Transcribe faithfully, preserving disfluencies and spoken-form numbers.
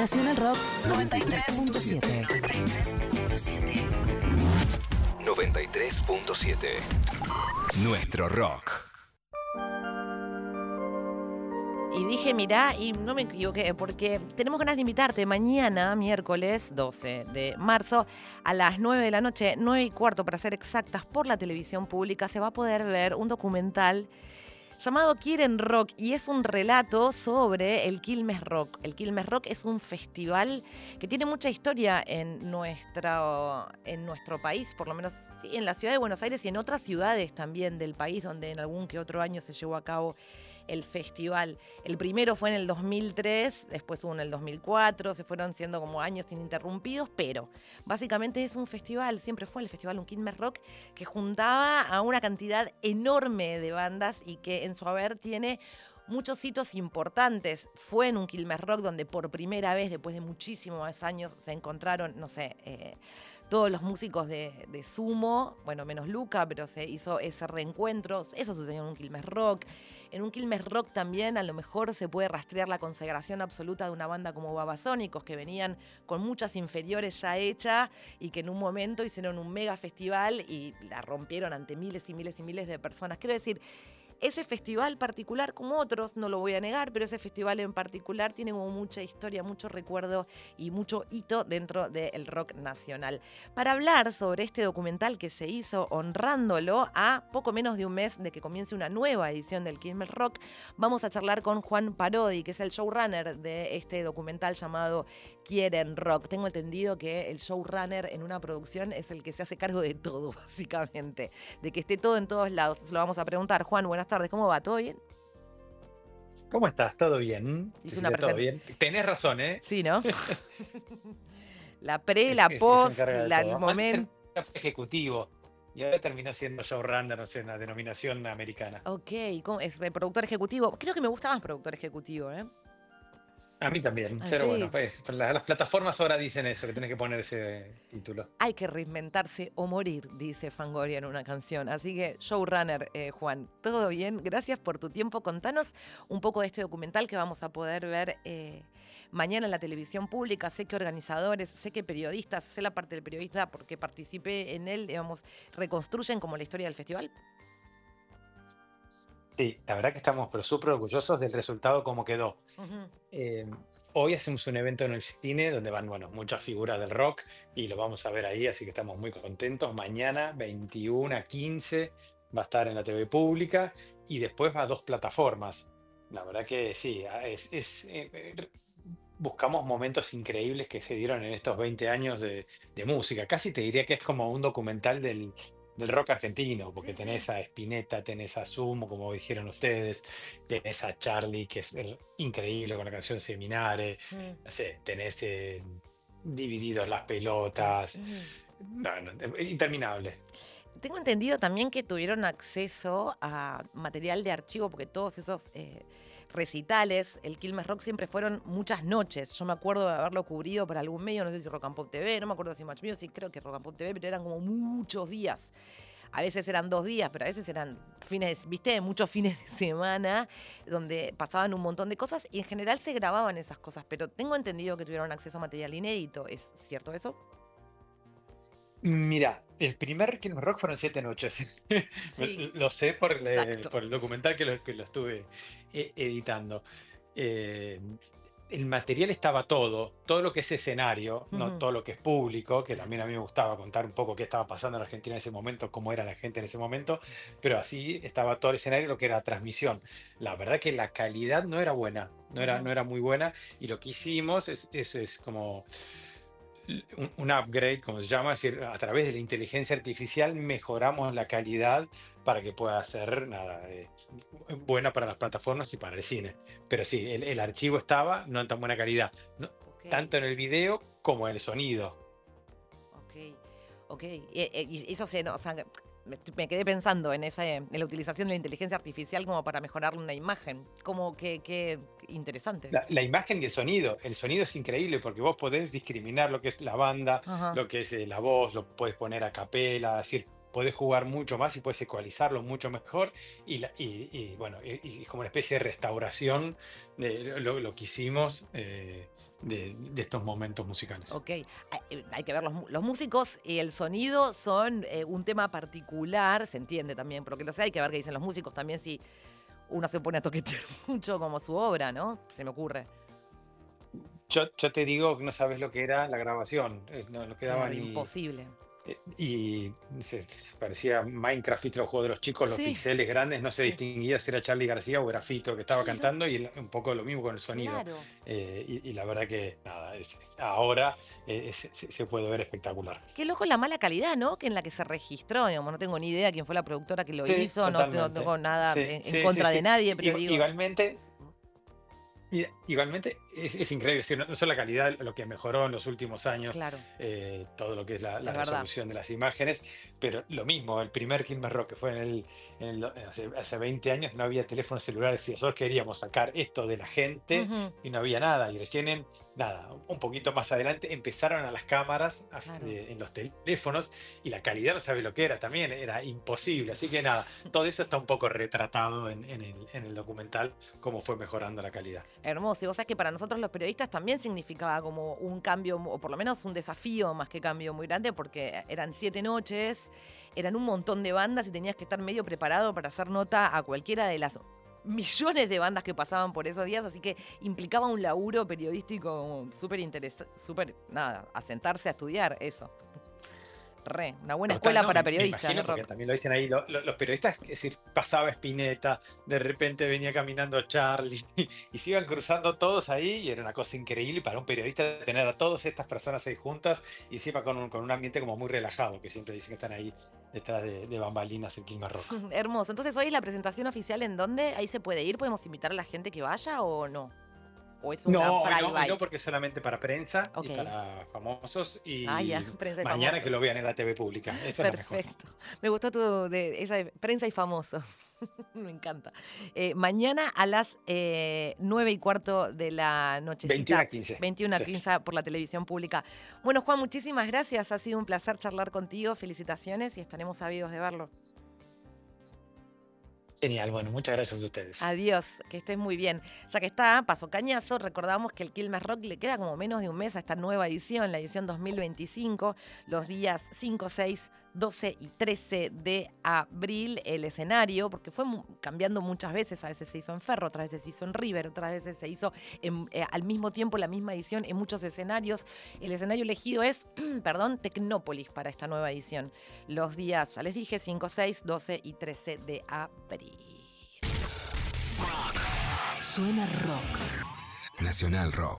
Nacional Rock noventa y tres punto siete. noventa y tres punto siete. Nuestro rock. Y dije, mirá, y no me equivoqué, porque tenemos ganas de invitarte mañana, miércoles doce de marzo, a las nueve de la noche, nueve y cuarto para ser exactas, por la televisión pública, se va a poder ver un documental llamado Quieren Rock, y es un relato sobre el Quilmes Rock. El Quilmes Rock es un festival que tiene mucha historia en, nuestra, en nuestro país, por lo menos sí, en la ciudad de Buenos Aires y en otras ciudades también del país, donde en algún que otro año se llevó a cabo el festival. El primero fue en el dos mil tres, después hubo en el dos mil cuatro, se fueron siendo como años ininterrumpidos, pero básicamente es un festival, siempre fue el festival un Quilmes Rock, que juntaba a una cantidad enorme de bandas y que en su haber tiene muchos hitos importantes. Fue en un Quilmes Rock donde por primera vez, después de muchísimos años, se encontraron, no sé, eh, todos los músicos de, de Sumo, bueno, menos Luca, pero se hizo ese reencuentro. Eso sucedió en un Quilmes Rock. En un Quilmes Rock también a lo mejor se puede rastrear la consagración absoluta de una banda como Babasónicos, que venían con muchas inferiores ya hechas y que en un momento hicieron un mega festival y la rompieron ante miles y miles y miles de personas. Quiero decir, ese festival particular, como otros, no lo voy a negar, pero ese festival en particular tiene como mucha historia, mucho recuerdo y mucho hito dentro del rock nacional. Para hablar sobre este documental que se hizo honrándolo a poco menos de un mes de que comience una nueva edición del Quilmes Rock, vamos a charlar con Juan Parodi, que es el showrunner de este documental llamado Quieren Rock. Tengo entendido que el showrunner en una producción es el que se hace cargo de todo, básicamente, de que esté todo en todos lados. Se lo vamos a preguntar. Juan, buenas tardes, ¿cómo va? ¿Todo bien? ¿Cómo estás? ¿Todo bien? Hice una ¿Todo bien? Tenés razón, ¿eh? Sí, ¿no? La pre, Es- la es- es post, encarga de la- todo. el Antes momento. era ejecutivo y ahora terminó siendo showrunner, no sé, una denominación americana. Ok, ¿cómo es? Eh, Productor ejecutivo. Creo que me gusta más productor ejecutivo, ¿eh? A mí también, Ah, pero sí. bueno, pues, las, las plataformas ahora dicen eso, que tenés que poner ese título. Hay que reinventarse o morir, dice Fangoria en una canción. Así que, showrunner, eh, Juan, ¿todo bien? Gracias por tu tiempo. Contanos un poco de este documental que vamos a poder ver eh, mañana en la televisión pública. Sé que organizadores, sé que periodistas, sé la parte del periodista porque participé en él, digamos, reconstruyen como la historia del festival. Sí, la verdad que estamos pero súper orgullosos del resultado, cómo quedó. Ujú. Eh, Hoy hacemos un evento en el cine donde van, bueno, muchas figuras del rock y lo vamos a ver ahí, así que estamos muy contentos. Mañana, veintiuno a quince, va a estar en la T V pública y después va a dos plataformas. La verdad que sí, a- es, es, eh, eh, buscamos momentos increíbles que se dieron en estos veinte años de, de música. Casi te diría que es como un documental del, del rock argentino, porque Sí, sí. tenés a Spinetta, tenés a Sumo, como dijeron ustedes, tenés a Charlie, que es el- increíble con la canción Seminare, Mm. no sé, tenés eh, Divididos las pelotas, Mm. no, no, eh, interminable. Tengo entendido también que tuvieron acceso a material de archivo, porque todos esos eh, recitales, el Quilmes Rock siempre fueron muchas noches. Yo me acuerdo de haberlo cubrido para algún medio, no sé si Rock and Pop T V, no me acuerdo si Match Music, creo que Rock and Pop T V, pero eran como muchos días. A veces eran dos días, pero a veces eran fines, viste, muchos fines de semana, donde pasaban un montón de cosas y en general se grababan esas cosas. Pero tengo entendido que tuvieron acceso a material inédito. ¿Es cierto eso? Mira, el primer Killing Rock fueron siete noches. Sí, Lo sé por, el, exacto. por el documental que lo, que lo estuve eh, editando. Eh, el material estaba todo, todo lo que es escenario, no Ujú. todo lo que es público, que también a mí me gustaba contar un poco qué estaba pasando en Argentina en ese momento, cómo era la gente en ese momento, pero así estaba todo el escenario, lo que era transmisión. La verdad que la calidad no era buena, no era, Ujú. no era muy buena, y lo que hicimos es, es, es como un, un upgrade, como se llama, es decir, a través de la inteligencia artificial mejoramos la calidad para que pueda ser nada, eh, buena para las plataformas y para el cine. Pero sí, el, el archivo estaba no en tan buena calidad, no- Ok. tanto en el video como en el sonido. Ok, ok. Y, y- y eso se, no, o sea, me, me quedé pensando en esa, en la utilización de la inteligencia artificial como para mejorar una imagen. Como que, que interesante. La, la imagen y el sonido, el sonido es increíble porque vos podés discriminar lo que es la banda, Ajá. lo que es eh, la voz, lo podés poner a capela, es decir, podés jugar mucho más y podés ecualizarlo mucho mejor. Y, la- y, y, bueno, y, y como una especie de restauración de lo, lo que hicimos eh, de, de estos momentos musicales. Ok, hay, eh, hay que ver, los, mu- los músicos y el sonido son eh, un tema particular, se entiende también, pero que lo sé, hay que ver qué dicen los músicos también si uno se pone a toquetear mucho como su obra, ¿no? Se me ocurre. Yo, yo te digo que no sabes lo que era la grabación, eh, no, no quedaba Claro, ni... imposible. eh, Y no sé, parecía Minecraft, ¿viste? Los juegos de los chicos, los Sí, pixeles grandes, no se sí, distinguía si era Charly García o era Fito que estaba claro, cantando, y el- un poco lo mismo con el sonido. claro. Eh, y, y la verdad que nada, es- es- ahora eh, es- se, se puede ver espectacular. Qué loco la mala calidad, ¿no? Que en la que se registró, digamos, no tengo ni idea quién fue la productora que lo Sí, hizo, no, no totalmente. tengo nada Sí, en, en sí, sí, contra de sí. nadie, pero Igu- digo, Igualmente, I- Igualmente es, es increíble, es decir, no, no solo la calidad, lo que mejoró en los últimos años, claro, eh, todo lo que es la, la es verdad. resolución de las imágenes, pero lo mismo, el primer Quilmes Rock que fue en el, en el do- hace, hace veinte años, no había teléfonos celulares y nosotros queríamos sacar esto de la gente Ujú, y no había nada, y recién en, nada, un poquito más adelante empezaron a las cámaras a- claro. eh, en los teléfonos y la calidad no sabes lo que era, también era imposible, así que nada, todo eso está un poco retratado en, en el, en el documental, cómo fue mejorando la calidad. Hermoso. Y vos sabés que para nosotros los periodistas también significaba como un cambio, o por lo menos un desafío más que cambio muy grande, porque eran siete noches, eran un montón de bandas y tenías que estar medio preparado para hacer nota a cualquiera de las millones de bandas que pasaban por esos días, así que implicaba un laburo periodístico súper interesante, súper, nada, a sentarse a estudiar eso. Re, una buena Total, escuela no, para me, me periodistas, imagino, ¿eh, porque Rock? también lo dicen ahí lo- lo- los periodistas, es decir, pasaba Spinetta, de repente venía caminando Charlie, y se iban cruzando todos ahí, y era una cosa increíble para un periodista tener a todas estas personas ahí juntas, y encima con un, con un ambiente como muy relajado, que siempre dicen que están ahí detrás de, de bambalinas en Quilmes Rock. Hermoso. Entonces, hoy es la presentación oficial en dónde, ahí se puede ir, podemos invitar a la gente que vaya o no, o es una No, hoy no, hoy no, private. porque es solamente para prensa y Ok. para famosos, Ah, ya, y prensa y mañana que famosos. lo vean en la T V pública, eso es lo mejor. Perfecto. Me gustó tu de esa de prensa y famosos. Me encanta. Eh, mañana a las eh, nueve y cuarto de la veintiuno nochecita, a quince. veintiuno a Sí. quince por la televisión pública. Bueno, Juan, muchísimas gracias. Ha sido un placer charlar contigo. Felicitaciones y estaremos ávidos de verlo. Genial, bueno, muchas gracias a ustedes. Adiós, que estés muy bien. Ya que está, paso cañazo, recordamos que el Quilmes Rock le queda como menos de un mes a esta nueva edición, la edición dos mil veinticinco, los días cinco, seis, doce y trece de abril, el escenario, porque fue mu- cambiando muchas veces, a veces se hizo en Ferro, otras veces se hizo en River, otras veces se hizo en- eh, al mismo tiempo la misma edición en muchos escenarios. El escenario elegido es, perdón, Tecnópolis para esta nueva edición. Los días, ya les dije, cinco, seis, doce y trece de abril. Suena rock. Nacional Rock.